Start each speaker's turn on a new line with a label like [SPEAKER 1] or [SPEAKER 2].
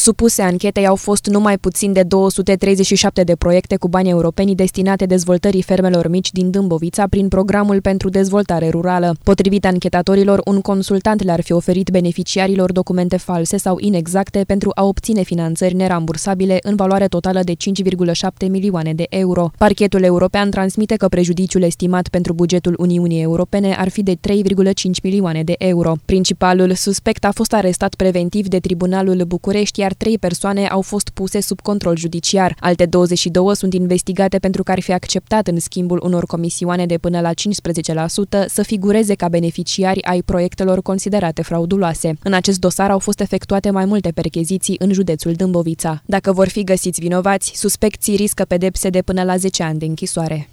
[SPEAKER 1] Supuse anchetei au fost numai puțin de 237 de proiecte cu bani europeni destinate dezvoltării fermelor mici din Dâmbovița prin Programul pentru Dezvoltare Rurală. Potrivit anchetatorilor, un consultant le-ar fi oferit beneficiarilor documente false sau inexacte pentru a obține finanțări nerambursabile în valoare totală de 5,7 milioane de euro. Parchetul european transmite că prejudiciul estimat pentru bugetul Uniunii Europene ar fi de 3,5 milioane de euro. Principalul suspect a fost arestat preventiv de Tribunalul București, iar 3 persoane au fost puse sub control judiciar. Alte 22 sunt investigate pentru că ar fi acceptat în schimbul unor comisioane de până la 15% să figureze ca beneficiari ai proiectelor considerate frauduloase. În acest dosar au fost efectuate mai multe percheziții în județul Dâmbovița. Dacă vor fi găsiți vinovați, suspecții riscă pedepse de până la 10 ani de închisoare.